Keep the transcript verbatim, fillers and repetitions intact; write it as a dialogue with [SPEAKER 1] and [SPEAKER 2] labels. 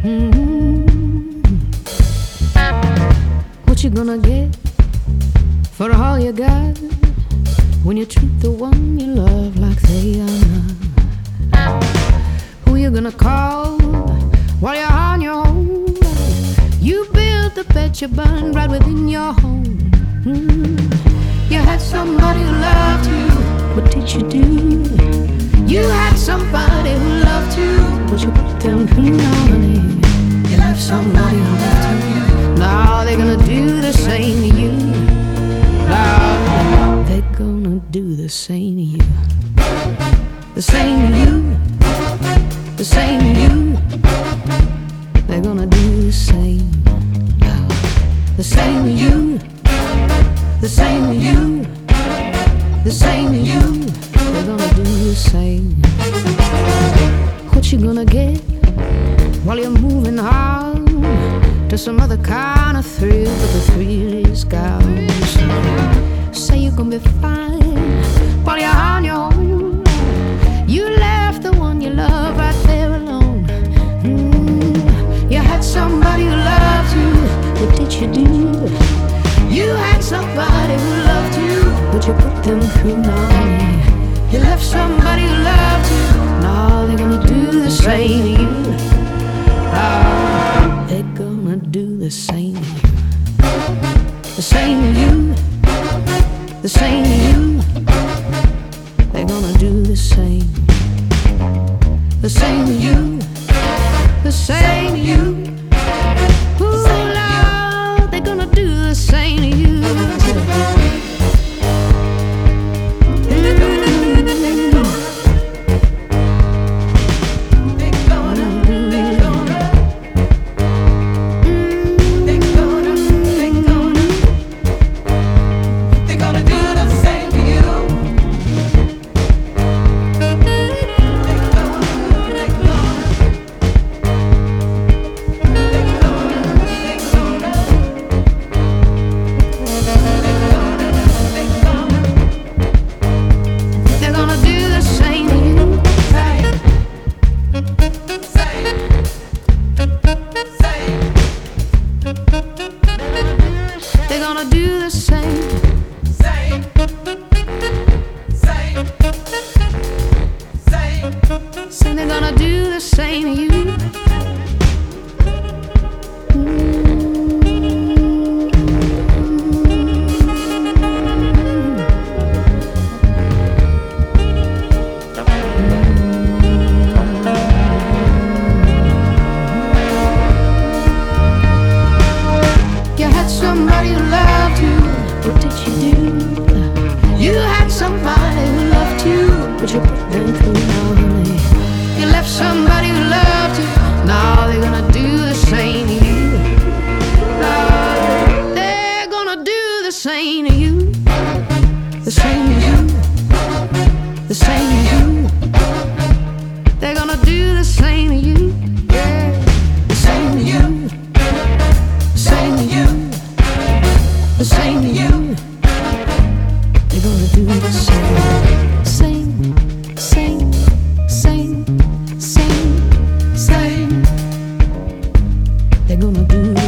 [SPEAKER 1] Mm-hmm. What you gonna get for all you got when you treat the one you love like they are not? Who you gonna call while you're on your own? You built the bed you burned right within your home. Mm. You had somebody who loved you. What did you do? You had somebody who loved you, but you put them through money. You left somebody who loved you. Now they're gonna do the same to you. Now they're gonna do the same to you. The same to you. The same to you. They're gonna do the same. The same to you. The same to you. The same to you. They're gonna do the same. What you gonna get while you're moving on to some other kind of thrill? But the thrill is gone. Say you're gonna be fine while you're on your own. You left the one you love right there alone. Mm. You had somebody who loved you. What did you do? You had somebody who loved you, but you put them through money. You left somebody who loved you. Now they're gonna do the same to you. Now they're gonna do the same to you. The same to you. The same to you. They're gonna do the same. The same to you. The same to you. Ooh, Lord, they're gonna do the same to you. They're gonna do the same. Same. Same. Same. Same. They're gonna do the same to you. Somebody who loved you, what did you do? You had somebody who loved you, but you put them through money. You left somebody who loved you. Now they're gonna do the same to you. Now they're gonna do the same to you. The same to you. The same to you. They're gonna do the same to you. Yeah. The same to you. The same to you. The same to you. They're gonna do the same. Same, same, same, same, same. They're gonna do